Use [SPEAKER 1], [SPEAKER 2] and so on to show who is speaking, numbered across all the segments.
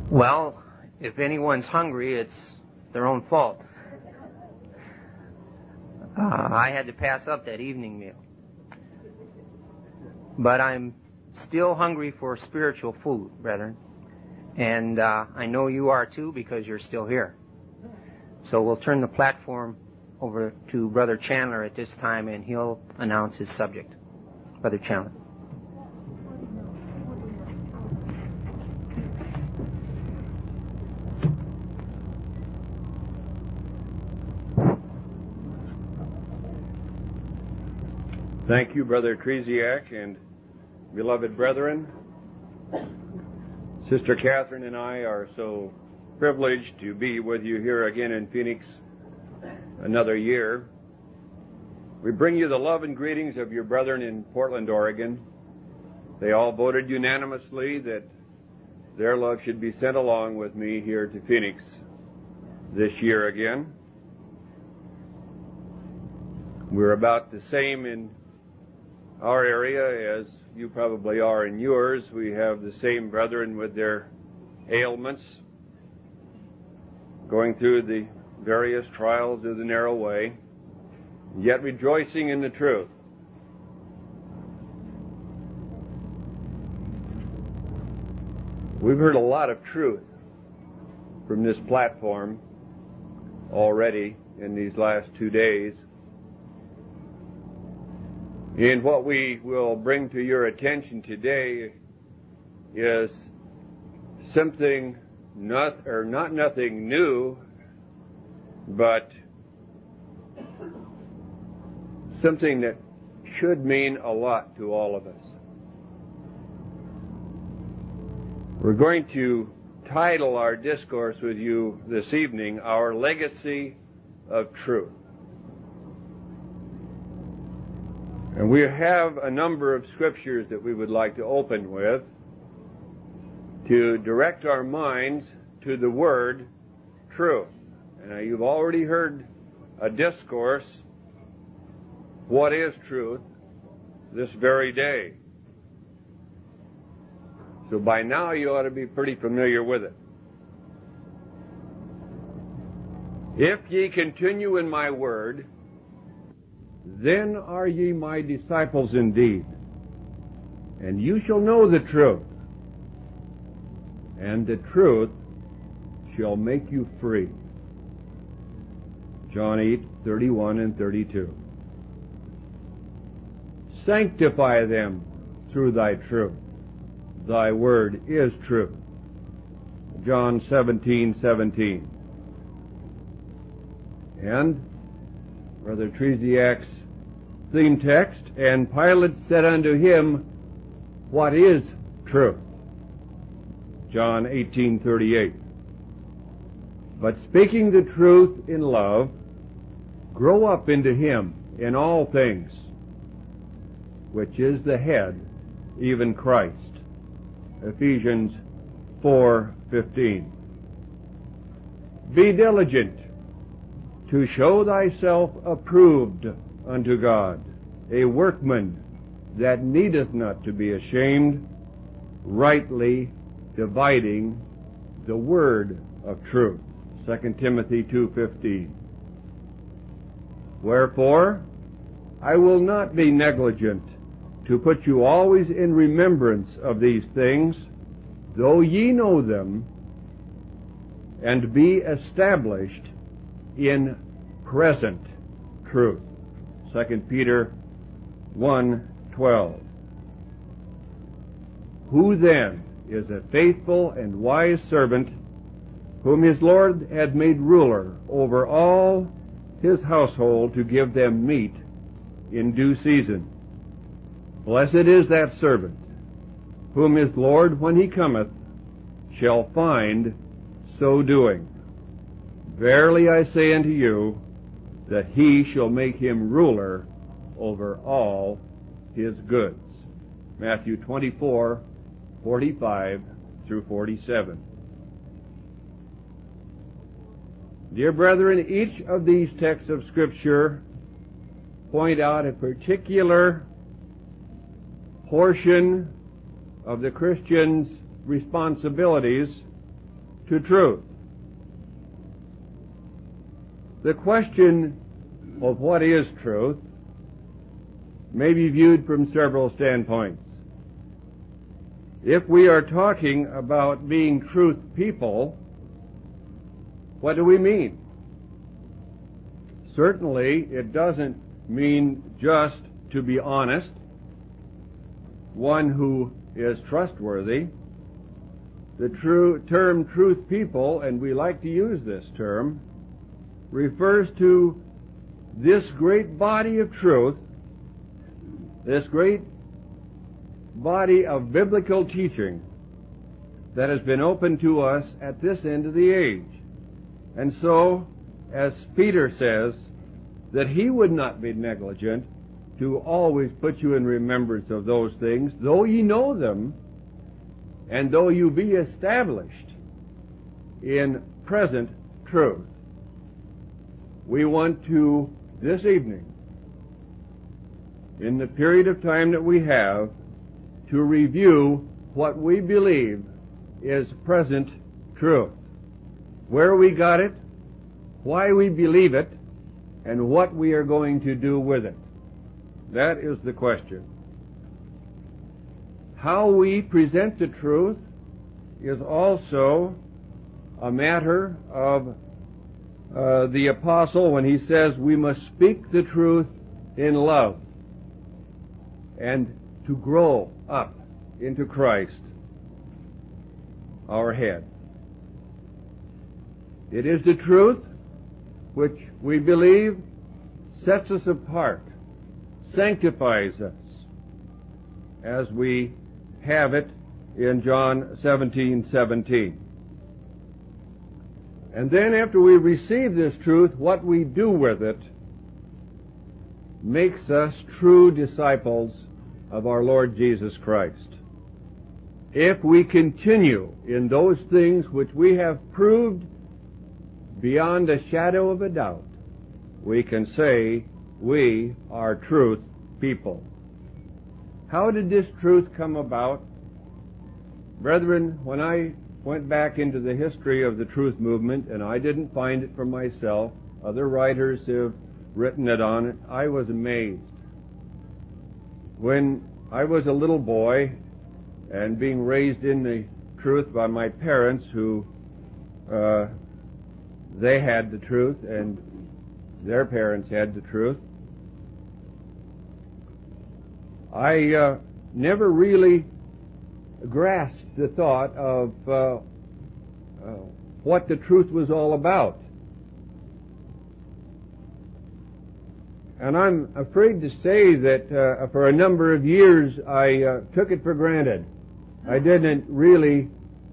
[SPEAKER 1] Well, if anyone's hungry, it's their own fault. I had to pass up that evening meal. But I'm still hungry for spiritual food, brethren. And I know you are too, because you're still here. So we'll turn the platform over to Brother Chandler at this time, and he'll announce his subject. Brother Chandler.
[SPEAKER 2] Thank you, Brother Treziak, and beloved brethren. Sister Catherine and I are so privileged to be with you here again in Phoenix another year. We bring you the love and greetings of your brethren in Portland, Oregon. They all voted unanimously that their love should be sent along with me here to Phoenix this year again. We're about the same in our area as you probably are in yours. We have the same brethren with their ailments, going through the various trials of the narrow way, yet rejoicing in the truth. We've heard a lot of truth from this platform already in these last 2 days. And what we will bring to your attention today is something not nothing new, but something that should mean a lot to all of us. We're going to title our discourse with you this evening, Our Legacy of Truth. And we have a number of scriptures that we would like to open with to direct our minds to the word truth. And you've already heard a discourse, what is truth, this very day. So by now you ought to be pretty familiar with it. If ye continue in my word, then are ye my disciples indeed, and you shall know the truth, and the truth shall make you free. John 8:31 and 32. Sanctify them through thy truth. Thy word is truth. John 17:17. And Brother Treziak's theme text, and Pilate said unto him, what is truth? John 18:38. But speaking the truth in love, grow up into him in all things, which is the head, even Christ. Ephesians 4:15. Be diligent to show thyself approved unto God, a workman that needeth not to be ashamed, rightly dividing the word of truth. 2 Timothy 2:15. Wherefore, I will not be negligent to put you always in remembrance of these things, though ye know them, and be established in present truth. 2 Peter 1:12. Who then is a faithful and wise servant, whom his Lord hath made ruler over all his household, to give them meat in due season? Blessed is that servant, whom his Lord, when he cometh, shall find so doing. Verily I say unto you, that he shall make him ruler over all his goods. Matthew 24:45 through 47. Dear brethren, each of these texts of Scripture point out a particular portion of the Christian's responsibilities to truth. The question of what is truth may be viewed from several standpoints. If we are talking about being truth people, what do we mean? Certainly, it doesn't mean just to be honest, one who is trustworthy. The term truth people, and we like to use this term, refers to this great body of truth, this great body of biblical teaching that has been opened to us at this end of the age. And so, as Peter says, that he would not be negligent to always put you in remembrance of those things, though ye know them, and though you be established in present truth. We want to, this evening, in the period of time that we have, to review what we believe is present truth. Where we got it, why we believe it, and what we are going to do with it. That is the question. How we present the truth is also a matter of the apostle when he says we must speak the truth in love and to grow up into Christ, our head. It is the truth which we believe sets us apart, sanctifies us, as we have it in John 17:17. And then after we receive this truth, what we do with it makes us true disciples of our Lord Jesus Christ. If we continue in those things which we have proved beyond a shadow of a doubt, we can say we are truth people. How did this truth come about? Brethren, when I went back into the history of the truth movement, and I didn't find it for myself, other writers have written it on it, I was amazed. When I was a little boy and being raised in the truth by my parents, who they had the truth and their parents had the truth, I never really grasped the thought of what the truth was all about. And I'm afraid to say that for a number of years I took it for granted. I didn't really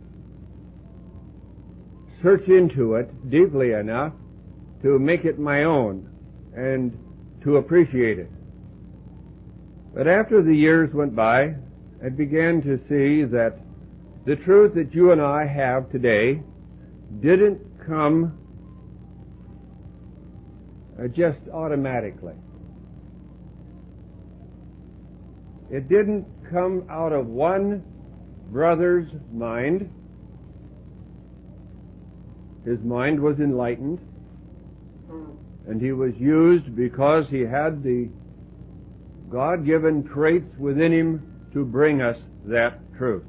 [SPEAKER 2] search into it deeply enough to make it my own and to appreciate it. But after the years went by, I began to see that the truth that you and I have today didn't come just automatically. It didn't come out of one brother's mind. His mind was enlightened, and he was used because he had the God-given traits within him to bring us that truth.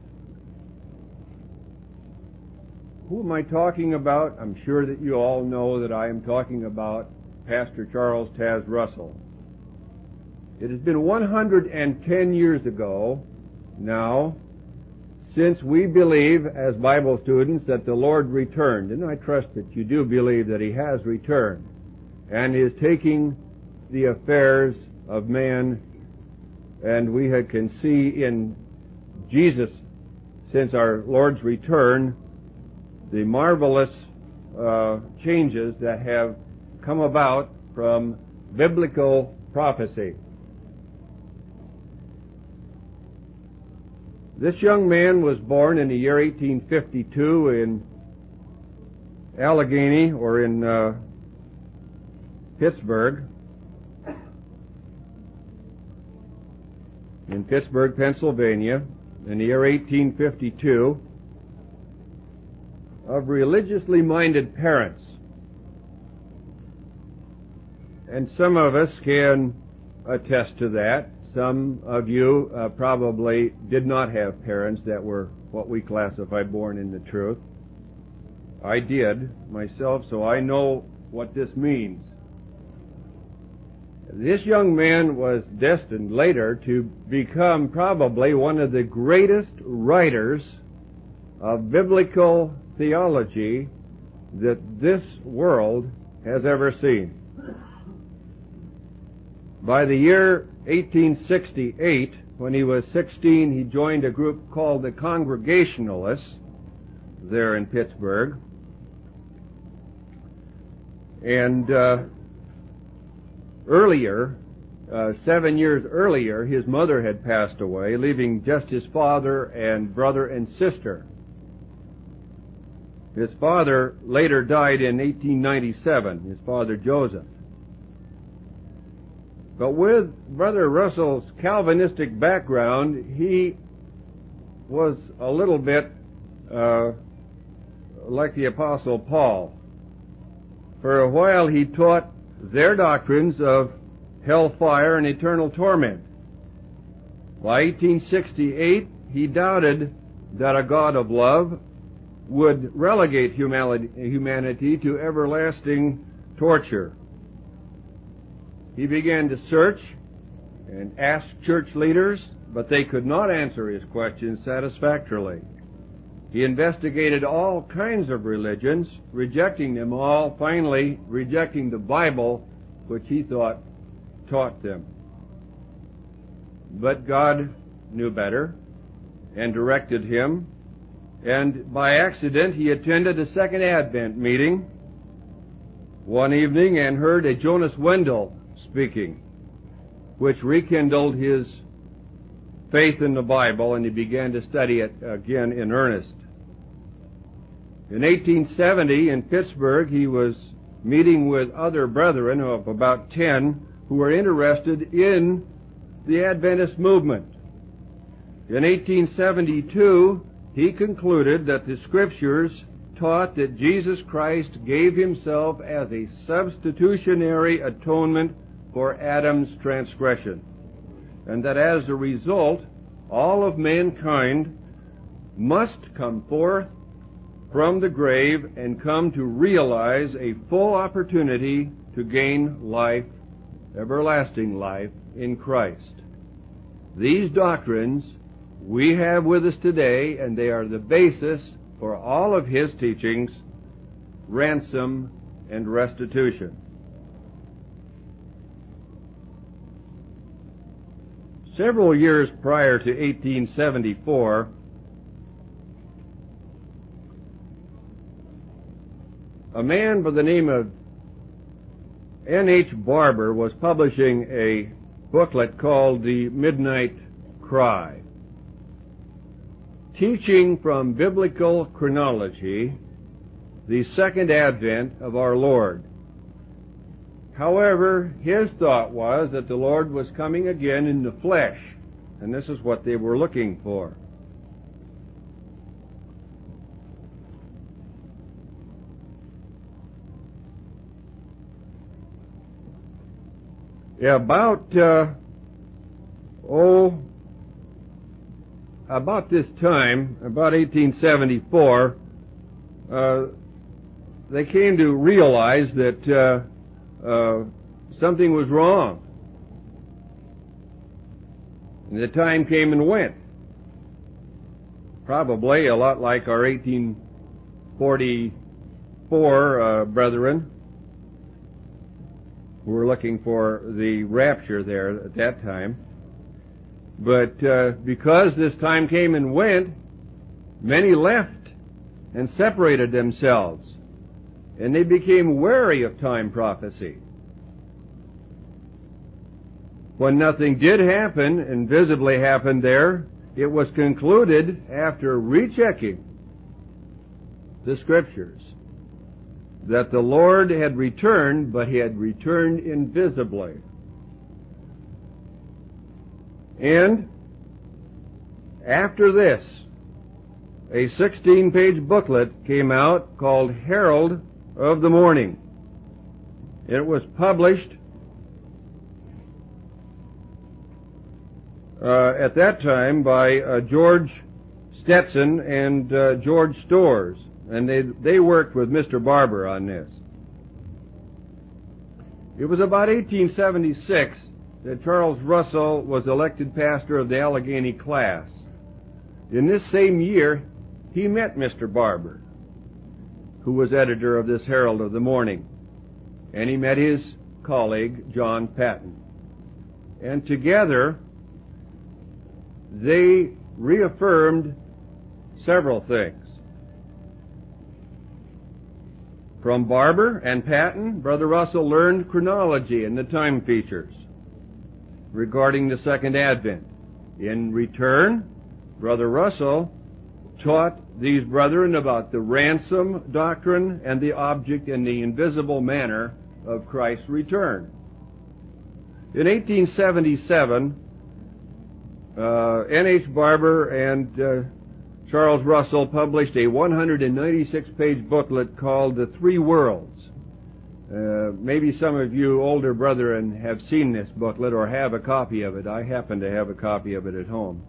[SPEAKER 2] Who am I talking about? I'm sure that you all know that I am talking about Pastor Charles Taz Russell. It has been 110 years ago now since we believe as Bible students that the Lord returned, and I trust that you do believe that He has returned and is taking the affairs of man, and we can see in Jesus, since our Lord's return, the marvelous changes that have come about from biblical prophecy. This young man was born in the year 1852 in Allegheny, or in Pittsburgh, Pennsylvania, in the year 1852. of religiously minded parents. And some of us can attest to that. Some of you probably did not have parents that were what we classify born in the truth. I did myself, so I know what this means. This young man was destined later to become probably one of the greatest writers of biblical theology that this world has ever seen. By the year 1868, when he was 16, he joined a group called the Congregationalists there in Pittsburgh. And earlier, 7 years earlier, his mother had passed away, leaving just his father and brother and sister. His father later died in 1897, his father Joseph. But with Brother Russell's Calvinistic background, he was a little bit like the Apostle Paul. For a while he taught their doctrines of hellfire and eternal torment. By 1868, he doubted that a God of love would relegate humanity to everlasting torture. He began to search and ask church leaders, but they could not answer his questions satisfactorily. He investigated all kinds of religions, rejecting them all, finally rejecting the Bible, which he thought taught them. But God knew better and directed him, and by accident he attended a Second Advent meeting one evening and heard a Jonas Wendell speaking, which rekindled his faith in the Bible, and he began to study it again in earnest. In 1870, in Pittsburgh, he was meeting with other brethren of about 10 who were interested in the Adventist movement. In 1872, he concluded that the Scriptures taught that Jesus Christ gave himself as a substitutionary atonement for Adam's transgression, and that as a result, all of mankind must come forth from the grave and come to realize a full opportunity to gain life, everlasting life, in Christ. These doctrines we have with us today, and they are the basis for all of his teachings, ransom and restitution. Several years prior to 1874, a man by the name of N.H. Barber was publishing a booklet called The Midnight Cry, teaching from biblical chronology the second advent of our Lord. However, his thought was that the Lord was coming again in the flesh, and this is what they were looking for. About this time, about 1874, they came to realize that something was wrong. And the time came and went. Probably a lot like our 1844 brethren who were looking for the rapture there at that time. But because this time came and went, many left and separated themselves, and they became wary of time prophecy. When nothing did happen, and visibly happened there, it was concluded, after rechecking the Scriptures, that the Lord had returned, but he had returned invisibly. And after this, a 16-page booklet came out called Herald of the Morning. It was published at that time by George Stetson and George Storrs, and they worked with Mr. Barber on this. It was about 1876 that Charles Russell was elected pastor of the Allegheny class. In this same year, he met Mr. Barber, who was editor of this Herald of the Morning, and he met his colleague, John Patton. And together, they reaffirmed several things. From Barber and Patton, Brother Russell learned chronology and the time features regarding the Second Advent. In return, Brother Russell taught these brethren about the ransom doctrine and the object and the invisible manner of Christ's return. In 1877, N.H. Barber and Charles Russell published a 196-page booklet called The Three Worlds. Maybe some of you older brethren have seen this booklet or have a copy of it. I happen to have a copy of it at home.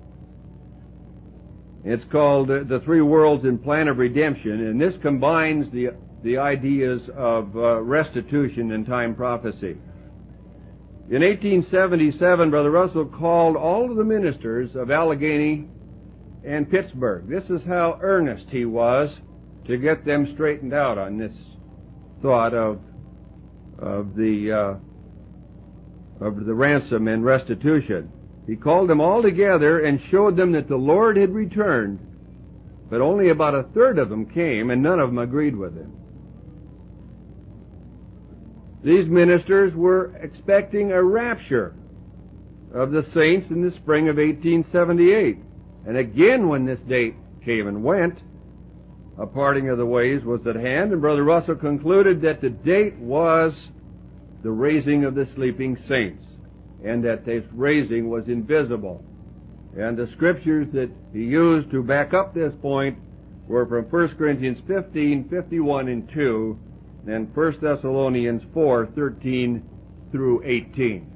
[SPEAKER 2] It's called The Three Worlds in Plan of Redemption, and this combines the ideas of restitution and time prophecy. In 1877, Brother Russell called all of the ministers of Allegheny and Pittsburgh. This is how earnest he was to get them straightened out on this thought of the ransom and restitution. He called them all together and showed them that the Lord had returned, but only about a third of them came, and none of them agreed with him. These ministers were expecting a rapture of the saints in the spring of 1878. And again, when this date came and went, a parting of the ways was at hand, and Brother Russell concluded that the date was the raising of the sleeping saints, and that this raising was invisible. And the scriptures that he used to back up this point were from 1 Corinthians 15, 51 and 2, and 1 Thessalonians 4, 13 through 18.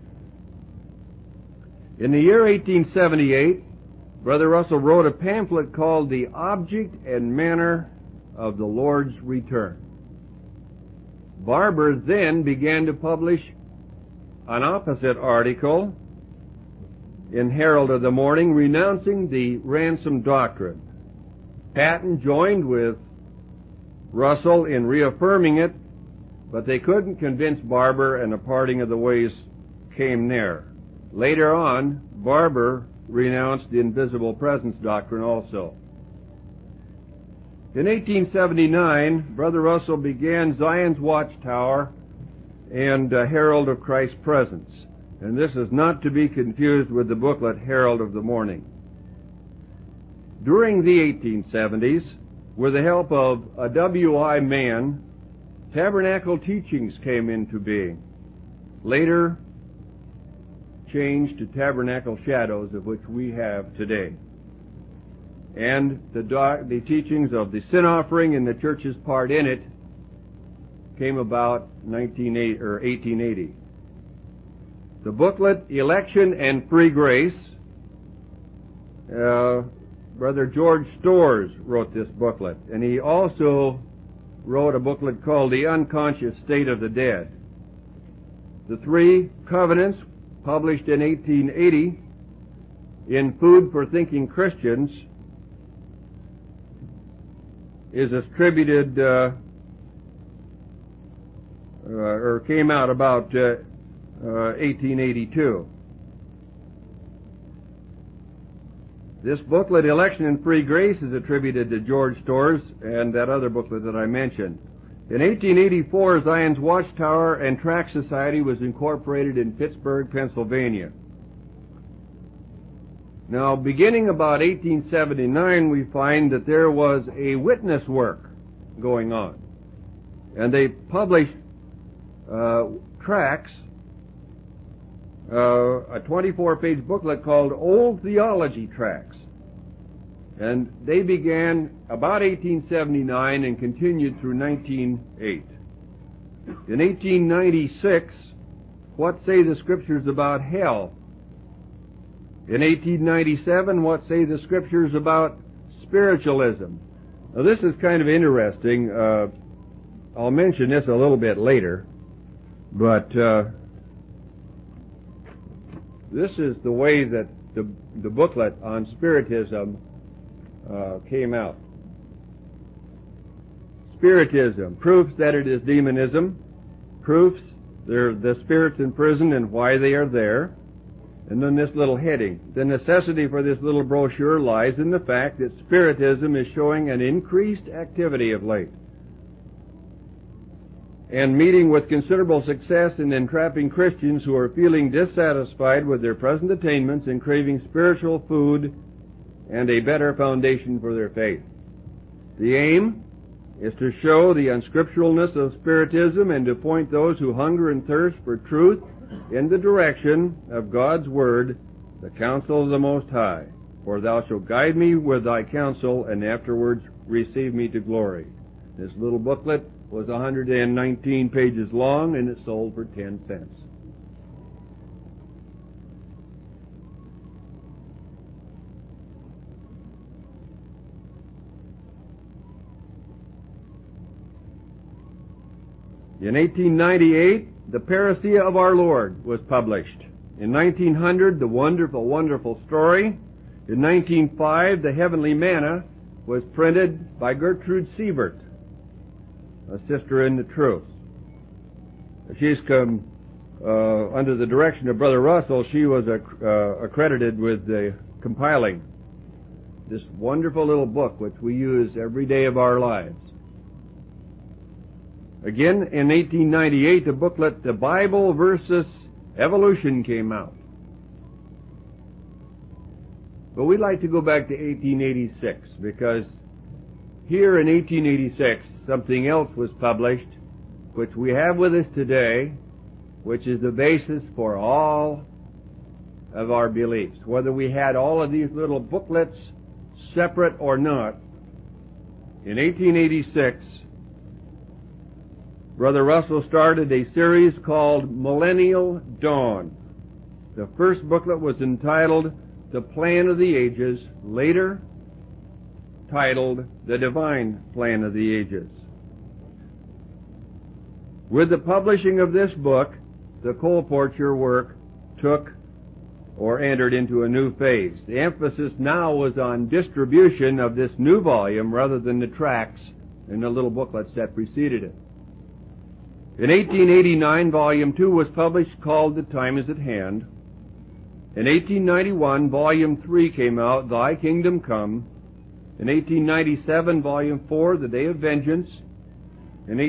[SPEAKER 2] In the year 1878, Brother Russell wrote a pamphlet called The Object and Manner of the Lord's Return. Barber then began to publish an opposite article in Herald of the Morning renouncing the ransom doctrine. Patton joined with Russell in reaffirming it, but they couldn't convince Barber, and a parting of the ways came there. Later on, Barber renounced the invisible presence doctrine also. In 1879, Brother Russell began Zion's Watchtower and Herald of Christ's Presence, and this is not to be confused with the booklet Herald of the Morning. During the 1870s, with the help of a W.I. Mann, tabernacle teachings came into being, later changed to tabernacle shadows, of which we have today. And the teachings of the sin offering and the church's part in it came about 1880. The booklet Election and Free Grace, Brother George Storrs wrote this booklet, and he also wrote a booklet called The Unconscious State of the Dead. The Three Covenants, published in 1880 in Food for Thinking Christians, is attributed or came out about 1882. This booklet, Election and Free Grace, is attributed to George Storrs and that other booklet that I mentioned. In 1884, Zion's Watchtower and Tract Society was incorporated in Pittsburgh, Pennsylvania. Now, beginning about 1879, we find that there was a witness work going on. And they published tracts, a 24-page booklet called Old Theology Tracts. And they began about 1879 and continued through 1908. In 1896, what say the Scriptures about hell? In 1897, what say the Scriptures about spiritualism? Now, this is kind of interesting. I'll mention this a little bit later, but this is the way that the booklet on Spiritism came out. Spiritism, proofs that it is demonism, proofs they're the spirits in prison and why they are there, and then this little heading. The necessity for this little brochure lies in the fact that Spiritism is showing an increased activity of late, and meeting with considerable success in entrapping Christians who are feeling dissatisfied with their present attainments and craving spiritual food and a better foundation for their faith. The aim is to show the unscripturalness of Spiritism and to point those who hunger and thirst for truth in the direction of God's Word, the counsel of the Most High. For thou shalt guide me with thy counsel, and afterwards receive me to glory. This little booklet was 119 pages long, and it sold for 10 cents. In 1898, The Parousia of Our Lord was published. In 1900, The Wonderful, Wonderful Story. In 1905, The Heavenly Manna was printed by Gertrude Siebert, a sister in the truth. She's come under the direction of Brother Russell. She was accredited with compiling this wonderful little book which we use every day of our lives. Again, in 1898, the booklet The Bible versus Evolution came out. But we'd like to go back to 1886, because here in 1886, something else was published, which we have with us today, which is the basis for all of our beliefs. Whether we had all of these little booklets separate or not, in 1886, Brother Russell started a series called Millennial Dawn. The first booklet was entitled The Plan of the Ages, later titled The Divine Plan of the Ages. With the publishing of this book, the Colporteur work took or entered into a new phase. The emphasis now was on distribution of this new volume rather than the tracts in the little booklets that preceded it. In 1889, Volume 2 was published, called The Time Is at Hand. In 1891, Volume 3 came out, Thy Kingdom Come. In 1897, Volume 4, The Day of Vengeance. In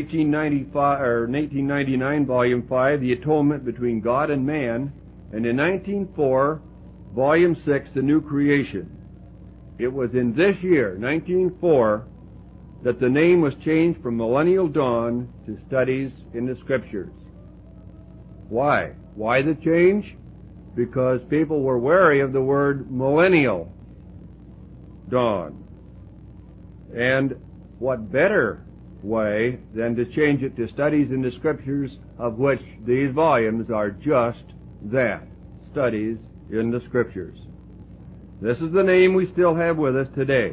[SPEAKER 2] 1899, Volume 5, The Atonement Between God and Man. And in 1904, Volume 6, The New Creation. It was in this year, 1904, that the name was changed from Millennial Dawn to Studies in the Scriptures. Why? Why the change? Because people were wary of the word Millennial Dawn. And what better way than to change it to Studies in the Scriptures, of which these volumes are just that, Studies in the Scriptures. This is the name we still have with us today.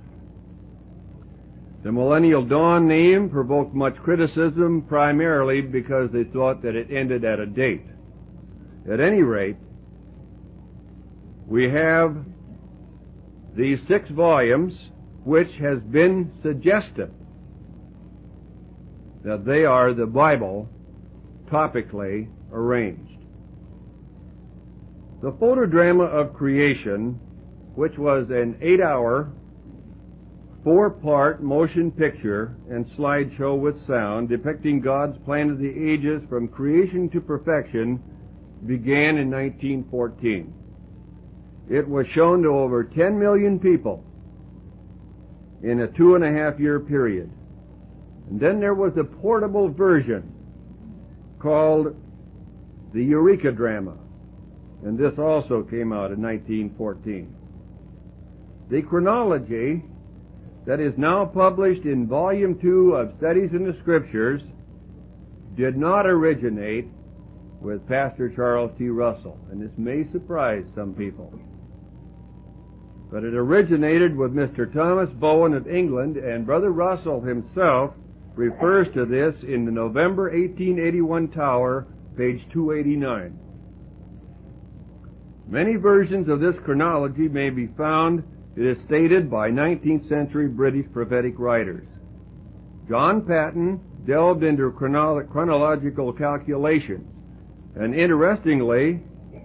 [SPEAKER 2] The Millennial Dawn name provoked much criticism, primarily because they thought that it ended at a date. At any rate, we have these 6 volumes, which has been suggested that they are the Bible topically arranged. The Photodrama of Creation, which was an 8-hour 4-part motion picture and slideshow with sound depicting God's plan of the ages from creation to perfection, began in 1914. It was shown to over 10 million people in a 2.5-year period. And then there was a portable version called the Eureka Drama, and this also came out in 1914. The chronology that is now published in Volume 2 of Studies in the Scriptures did not originate with Pastor Charles T. Russell, and this may surprise some people. But it originated with Mr. Thomas Bowen of England, and Brother Russell himself refers to this in the November 1881 Tower, page 289. Many versions of this chronology may be found, it is stated, by 19th century British prophetic writers. John Paton delved into chronological calculations, and interestingly,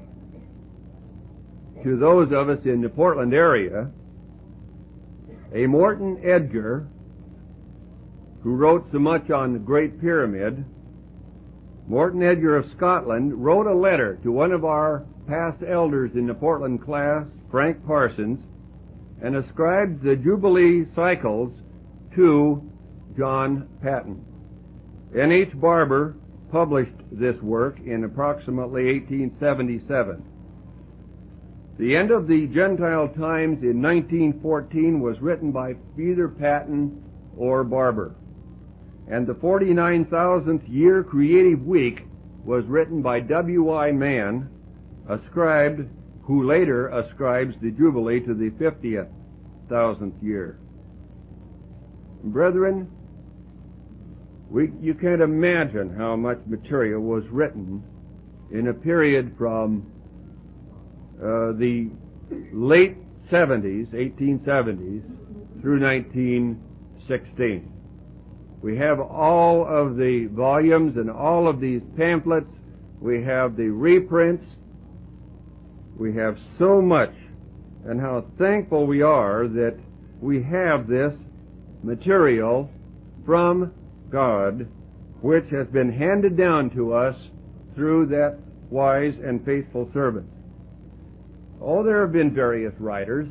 [SPEAKER 2] to those of us in the Portland area, a Morton Edgar, who wrote so much on the Great Pyramid, Morton Edgar of Scotland, wrote a letter to one of our past elders in the Portland class, Frank Parsons, and ascribed the Jubilee cycles to John Paton. N.H. Barber published this work in approximately 1877. The End of the Gentile Times in 1914 was written by either Paton or Barber, and the 49,000th year creative week was written by W.I. Mann, who later ascribes the Jubilee to the 50,000th year. Brethren, you can't imagine how much material was written in a period from the late 1870s, through 1916. We have all of the volumes and all of these pamphlets. We have the reprints. We have so much, and how thankful we are that we have this material from God, which has been handed down to us through that wise and faithful servant. Oh, there have been various writers,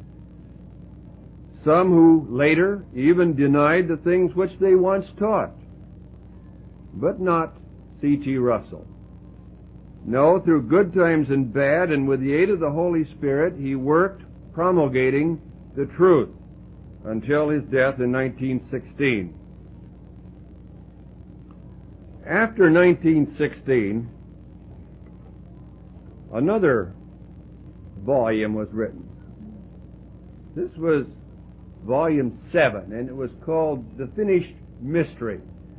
[SPEAKER 2] some who later even denied the things which they once taught, but not C.T. Russell. No, through good times and bad, and with the aid of the Holy Spirit, he worked promulgating the truth until his death in 1916. After 1916, another volume was written. This was volume 7, and it was called The Finished Mystery.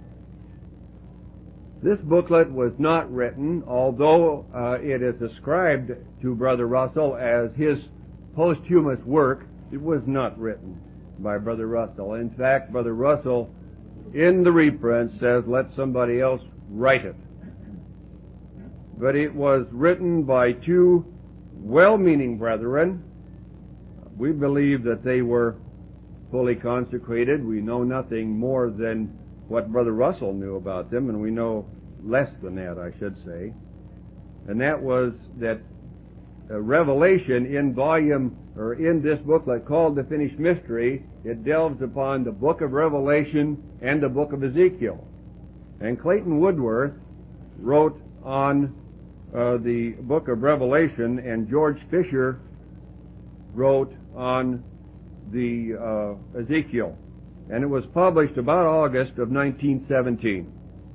[SPEAKER 2] This booklet was not written, although it is ascribed to Brother Russell as his posthumous work. It was not written by Brother Russell. In fact, Brother Russell, in the reprint, says, let somebody else write it. But it was written by two well-meaning brethren. We believe that they were fully consecrated. We know nothing more than what Brother Russell knew about them, and we know less than that, I should say. And that was that Revelation in this booklet called The Finished Mystery, it delves upon the book of Revelation and the book of Ezekiel. And Clayton Woodworth wrote on the book of Revelation, and George Fisher wrote on the Ezekiel. And it was published about August of 1917.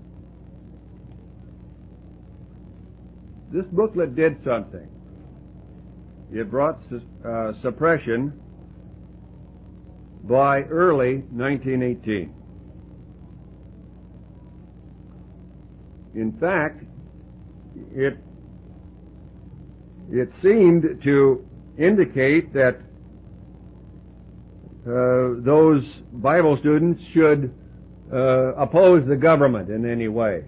[SPEAKER 2] This booklet did something. It brought suppression by early 1918. In fact, it seemed to indicate that those Bible students should oppose the government in any way.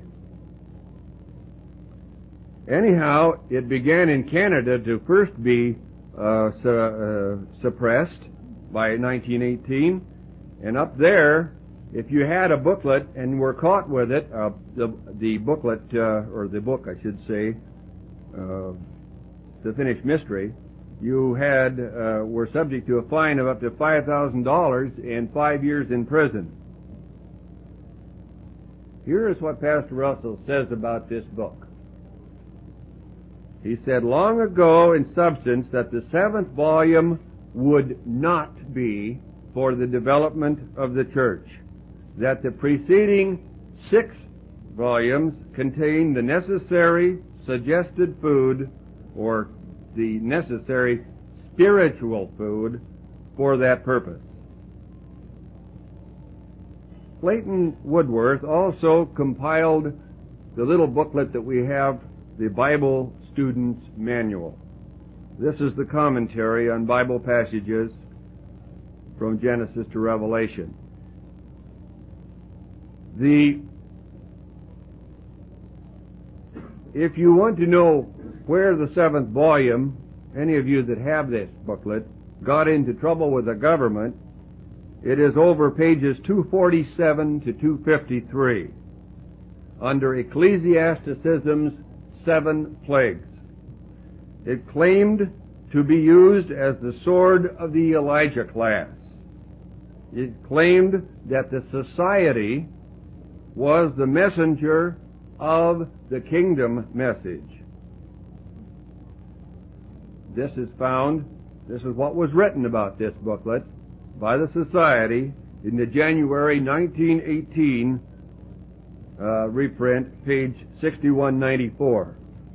[SPEAKER 2] Anyhow, it began in Canada to first be suppressed by 1918, and up there, if you had a booklet and were caught with it, the booklet, or the book, I should say, The Finished Mystery, you were subject to a fine of up to $5,000 and 5 years in prison. Here is what Pastor Russell says about this book. He said long ago in substance that the 7th volume would not be for the development of the church, that the preceding 6 volumes contain the necessary suggested food, or the necessary spiritual food, for that purpose. Clayton Woodworth also compiled the little booklet that we have, the Bible Student's Manual. This is the commentary on Bible passages from Genesis to Revelation. If you want to know where the 7th volume, any of you that have this booklet, got into trouble with the government, it is over pages 247 to 253 under Ecclesiasticism's 7 plagues. It claimed to be used as the sword of the Elijah class. It claimed that the society was the messenger of the kingdom message. This is what was written about this booklet by the Society in the January 1918 reprint, page 6194.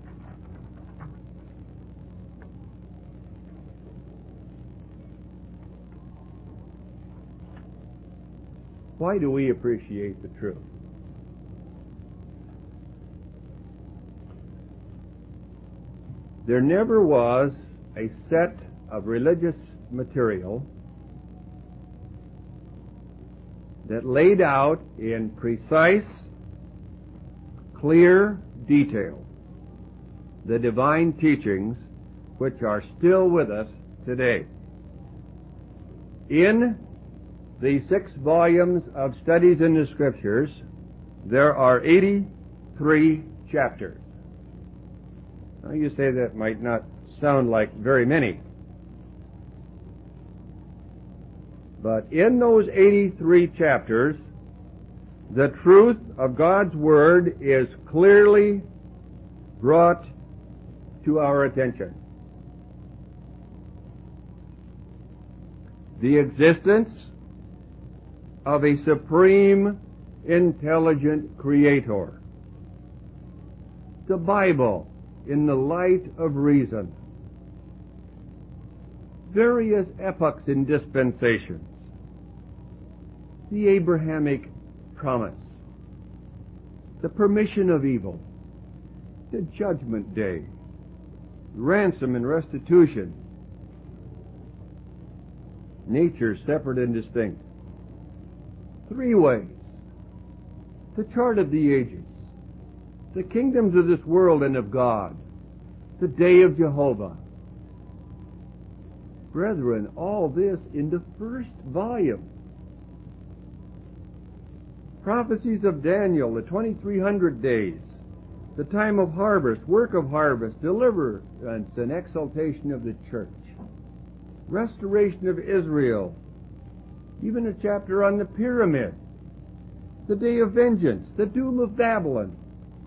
[SPEAKER 2] Why do we appreciate the truth? There never was a set of religious material that laid out in precise, clear detail the divine teachings which are still with us today. In the 6 volumes of Studies in the Scriptures, there are 83 chapters. Now you say that might not sound like very many. But in those 83 chapters, the truth of God's Word is clearly brought to our attention. The existence of a supreme, intelligent Creator. The Bible in the light of reason. Various epochs and dispensations. The Abrahamic promise. The permission of evil. The judgment day. Ransom and restitution. Nature separate and distinct. 3 ways. The chart of the ages. The kingdoms of this world and of God. The day of Jehovah. Brethren, all this in the 1st volume. Prophecies of Daniel, the 2300 days, the time of harvest, work of harvest, deliverance and exaltation of the church, restoration of Israel, even a chapter on the pyramid, the day of vengeance, the doom of Babylon.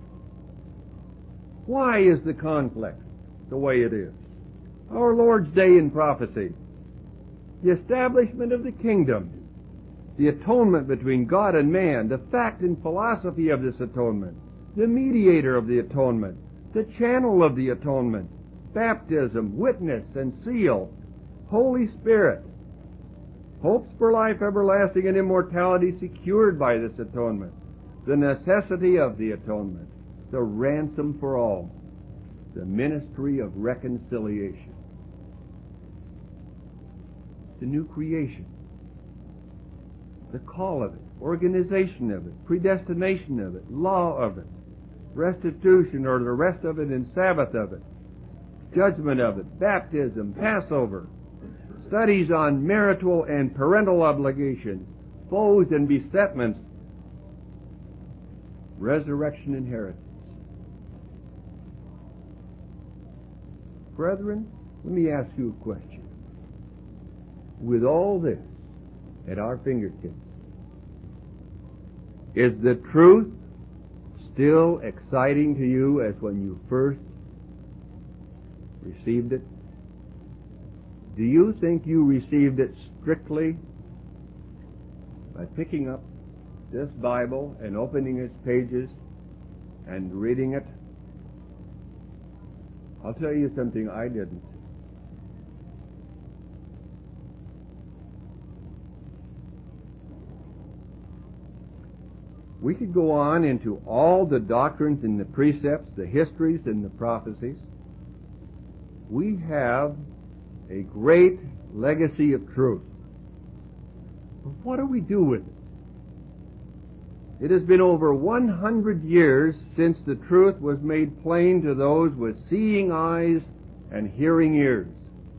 [SPEAKER 2] Why is the conflict the way it is? Our Lord's day in prophecy, the establishment of the kingdom, the atonement between God and man, the fact and philosophy of this atonement, the mediator of the atonement, the channel of the atonement, baptism, witness and seal, Holy Spirit, hopes for life everlasting and immortality secured by this atonement, the necessity of the atonement, the ransom for all, the ministry of reconciliation, the new creation, the call of it, organization of it, predestination of it, law of it, restitution or the rest of it and Sabbath of it, judgment of it, baptism, Passover, studies on marital and parental obligations, foes and besetments, resurrection inheritance. Brethren, let me ask you a question. With all this at our fingertips, is the truth still exciting to you as when you first received it? Do you think you received it strictly by picking up this Bible and opening its pages and reading it? I'll tell you something I didn't. We could go on into all the doctrines and the precepts, the histories and the prophecies. We have a great legacy of truth. But what do we do with it? It has been over 100 years since the truth was made plain to those with seeing eyes and hearing ears.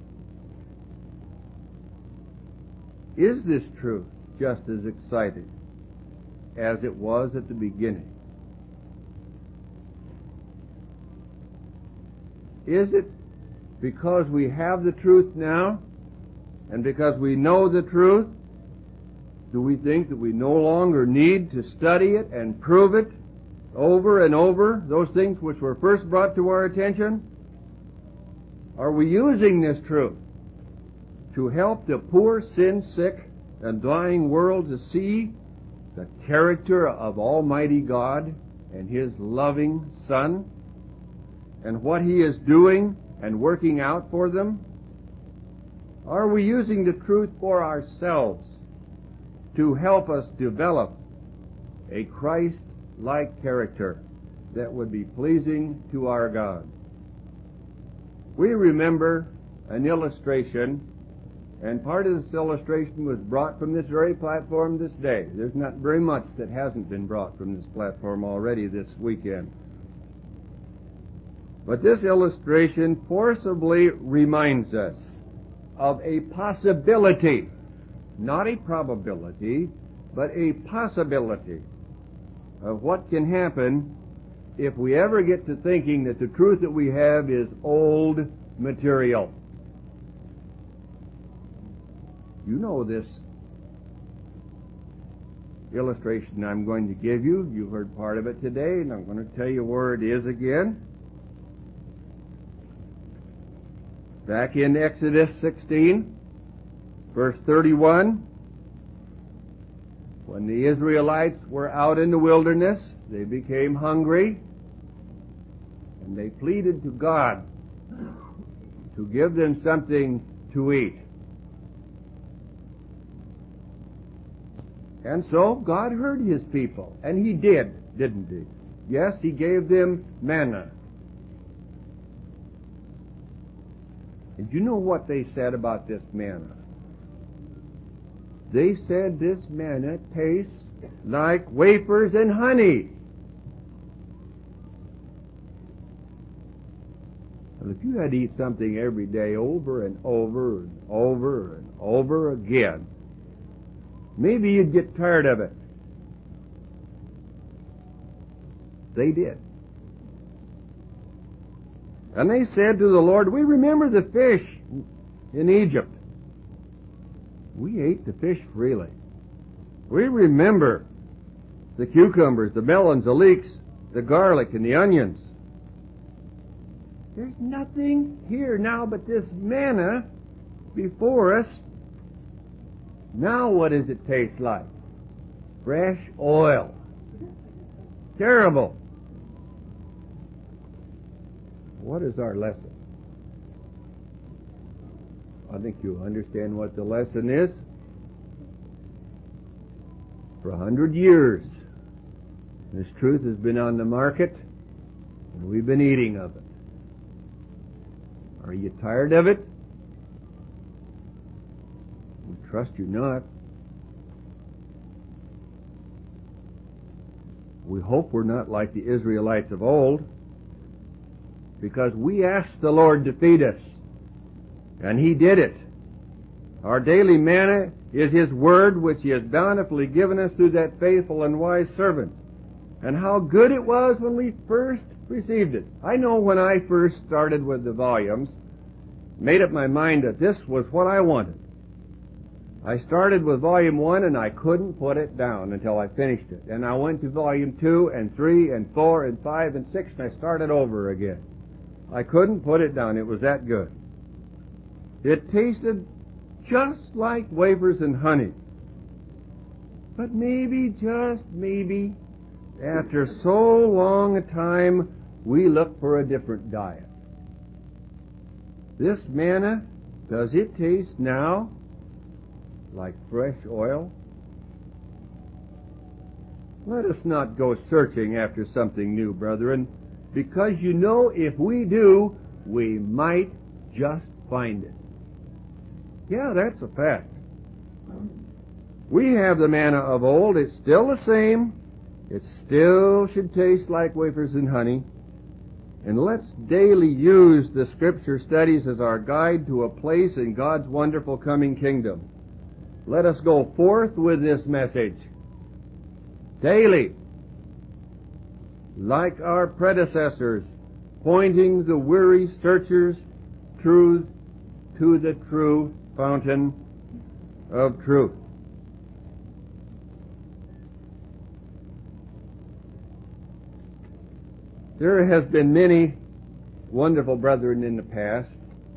[SPEAKER 2] Is this truth just as exciting as it was at the beginning? Is it because we have the truth now and because we know the truth, do we think that we no longer need to study it and prove it over and over, those things which were first brought to our attention? Are we using this truth to help the poor, sin-sick, and dying world to see the character of Almighty God and His loving Son and what He is doing and working out for them? Are we using the truth for ourselves to help us develop a Christ-like character that would be pleasing to our God? We remember an illustration, and part of this illustration was brought from this very platform this day. There's not very much that hasn't been brought from this platform already this weekend. But this illustration forcibly reminds us of a possibility, not a probability, but a possibility of what can happen if we ever get to thinking that the truth that we have is old material. You know this illustration I'm going to give you. You heard part of it today, and I'm going to tell you where it is again. Back in Exodus 16, verse 31, when the Israelites were out in the wilderness, they became hungry, and they pleaded to God to give them something to eat. And so God heard His people, and He did, didn't He? Yes, He gave them manna. And you know what they said about this manna? They said this manna tastes like wafers and honey. Well, if you had to eat something every day over and over and over and over again, maybe you'd get tired of it. They did. And they said to the Lord, we remember the fish in Egypt. We ate the fish freely. We remember the cucumbers, the melons, the leeks, the garlic, and the onions. There's nothing here now but this manna before us. Now what does it taste like? Fresh oil. Terrible. What is our lesson? I think you understand what the lesson is. For 100 years, this truth has been on the market, and we've been eating of it. Are you tired of it? We trust you're not. We hope we're not like the Israelites of old, because we asked the Lord to feed us, and He did it. Our daily manna is His Word, which He has bountifully given us through that faithful and wise servant. And how good it was when we first received it. I know when I first started with the volumes, made up my mind that this was what I wanted. I started with volume 1 and I couldn't put it down until I finished it. And I went to volume 2 and 3 and 4 and 5 and 6 and I started over again. I couldn't put it down. It was that good. It tasted just like wafers and honey. But maybe, just maybe, after so long a time, we look for a different diet. This manna, does it taste now like fresh oil? Let us not go searching after something new, brethren, because you know if we do, we might just find it. Yeah, that's a fact. We have the manna of old. It's still the same. It still should taste like wafers and honey. And let's daily use the Scripture studies as our guide to a place in God's wonderful coming kingdom. Let us go forth with this message daily, like our predecessors, pointing the weary searchers to the true fountain of truth. There has been many wonderful brethren in the past.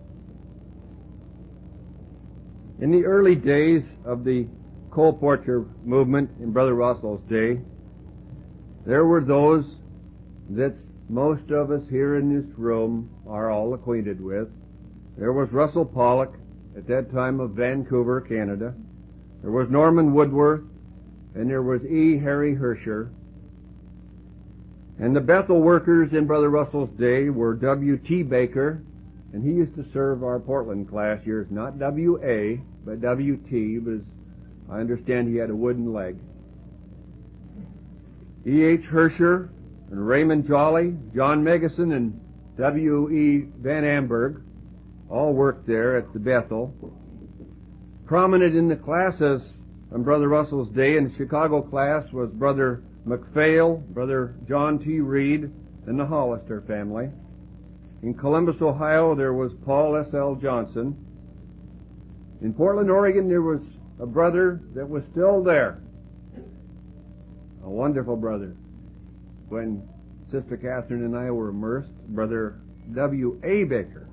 [SPEAKER 2] In the early days of the Colporteur movement in Brother Russell's day, there were those that most of us here in this room are all acquainted with. There was Russell Pollock, at that time of Vancouver, Canada. There was Norman Woodworth, and there was E. Harry Herscher. And the Bethel workers in Brother Russell's day were W.T. Baker, and he used to serve our Portland class years, not W.A., but W.T., because I understand he had a wooden leg. E.H. Herscher and Raymond Jolly, John Megason, and W.E. Van Amberg all worked there at the Bethel. Prominent in the classes on Brother Russell's day in the Chicago class was Brother McPhail, Brother John T. Reed, and the Hollister family. In Columbus, Ohio, there was Paul S.L. Johnson. In Portland, Oregon, there was a brother that was still there, a wonderful brother. When Sister Catherine and I were immersed, Brother W.A. Baker.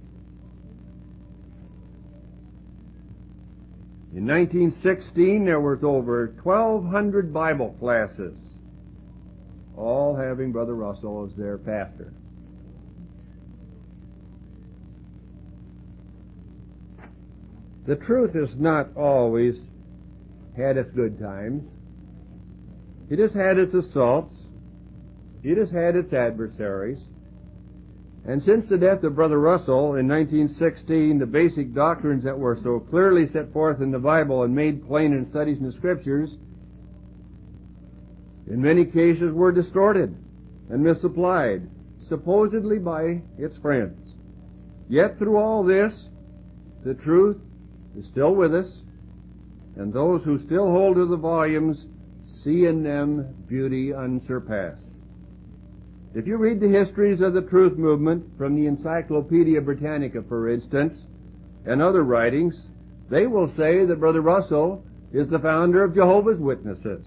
[SPEAKER 2] In 1916, there was over 1,200 Bible classes, all having Brother Russell as their pastor. The truth has not always had its good times. It has had its assaults. It has had its adversaries. And since the death of Brother Russell in 1916, the basic doctrines that were so clearly set forth in the Bible and made plain in studies in the Scriptures, in many cases were distorted and misapplied, supposedly by its friends. Yet through all this, the truth is still with us, and those who still hold to the volumes see in them beauty unsurpassed. If you read the histories of the truth movement from the Encyclopedia Britannica, for instance, and other writings, they will say that Brother Russell is the founder of Jehovah's Witnesses.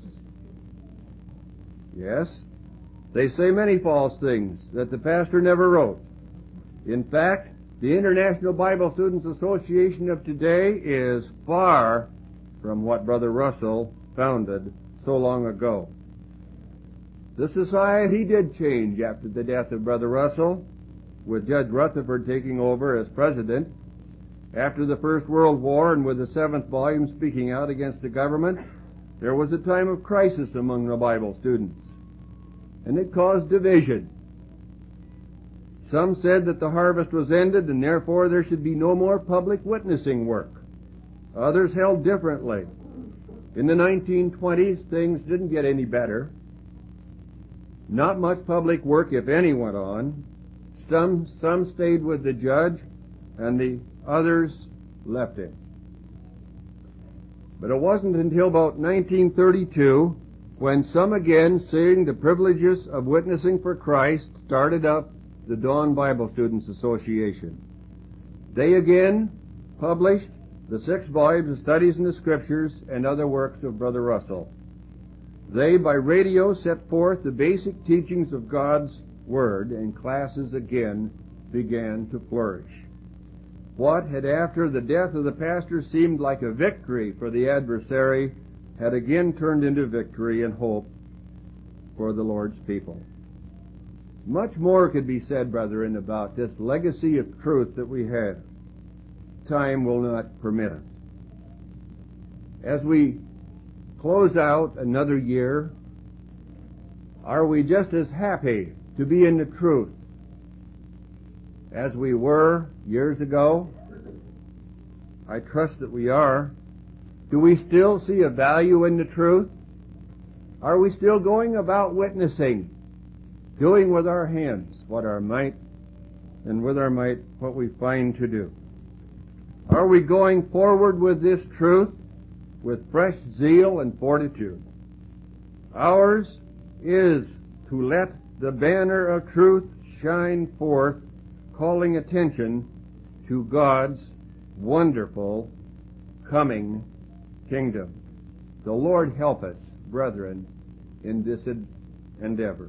[SPEAKER 2] Yes, they say many false things that the pastor never wrote. In fact, the International Bible Students Association of today is far from what Brother Russell founded so long ago. The society did change after the death of Brother Russell, with Judge Rutherford taking over as president. After the First World War, and with the 7th volume speaking out against the government, there was a time of crisis among the Bible students, and it caused division. Some said that the harvest was ended, and therefore there should be no more public witnessing work. Others held differently. In the 1920s, things didn't get any better. Not much public work, if any, went on. Some stayed with the judge, and the others left him. But it wasn't until about 1932 when some again, seeing the privileges of witnessing for Christ, started up the Dawn Bible Students Association. They again published the 6 volumes of Studies in the Scriptures and other works of Brother Russell. They, by radio, set forth the basic teachings of God's Word, and classes again began to flourish. What had after the death of the pastor seemed like a victory for the adversary had again turned into victory and hope for the Lord's people. Much more could be said, brethren, about this legacy of truth that we have. Time will not permit us. As we close out another year, are we just as happy to be in the truth as we were years ago? I trust that we are. Do we still see a value in the truth? Are we still going about witnessing, doing with our hands what our might, and with our might what we find to do? Are we going forward with this truth with fresh zeal and fortitude? Ours is to let the banner of truth shine forth, calling attention to God's wonderful coming kingdom. The Lord help us, brethren, in this endeavor.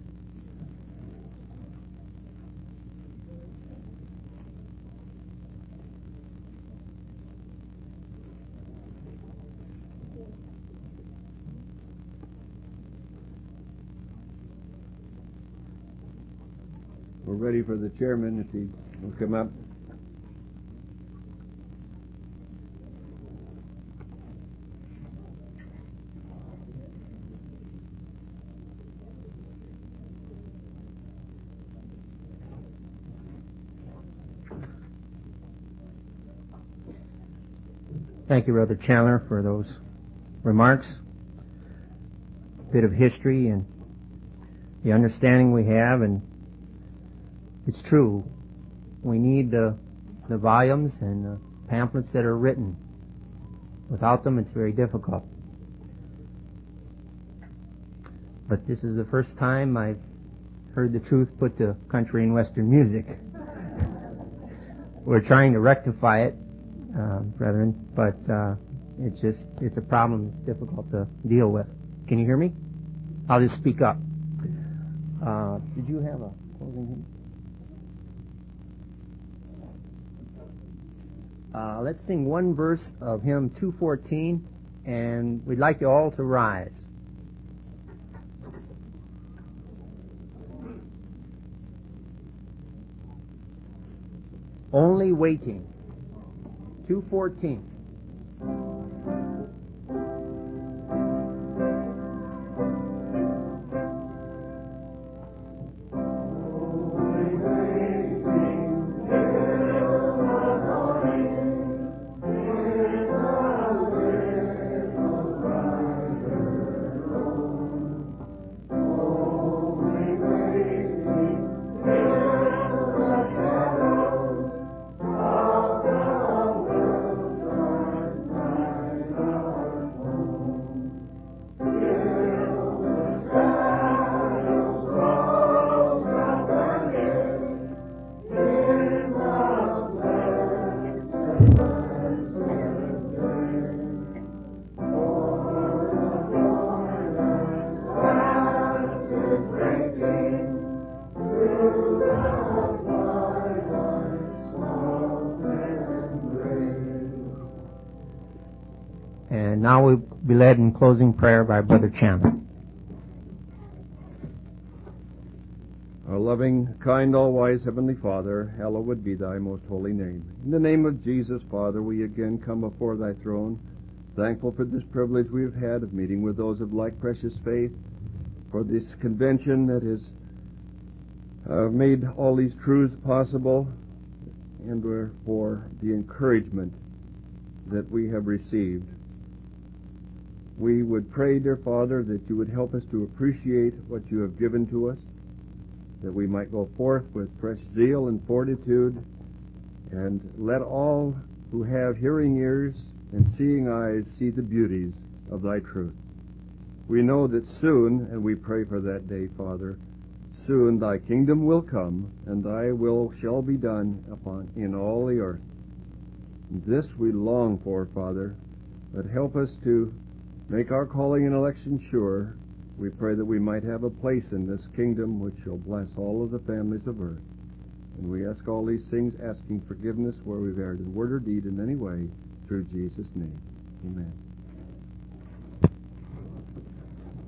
[SPEAKER 2] We're ready for the chairman if he will come up.
[SPEAKER 1] Thank you, Brother Chandler, for those remarks. A bit of history and the understanding we have, and it's true. We need the volumes and the pamphlets that are written. Without them, it's very difficult. But this is the first time I've heard the truth put to country and western music. We're trying to rectify it, brethren, but it's a problem that's difficult to deal with. Can you hear me? I'll just speak up. Did you have a closing hymn? Let's sing one verse of hymn 214, and we'd like you all to rise. Only Waiting, 214. And now we'll be led in closing prayer by Brother Chandler.
[SPEAKER 2] Our loving, kind, all-wise Heavenly Father, hallowed be thy most holy name. In the name of Jesus, Father, we again come before thy throne, thankful for this privilege we have had of meeting with those of like precious faith, for this convention that has made all these truths possible, and for the encouragement that we have received. We would pray, dear Father, that you would help us to appreciate what you have given to us, that we might go forth with fresh zeal and fortitude, and let all who have hearing ears and seeing eyes see the beauties of thy truth. We know that soon, and we pray for that day, Father, soon thy kingdom will come, and thy will shall be done in all the earth. And this we long for, Father, but help us to make our calling and election sure. We pray that we might have a place in this kingdom which shall bless all of the families of earth. And we ask all these things, asking forgiveness where we've erred in word or deed in any way, through Jesus' name. Amen.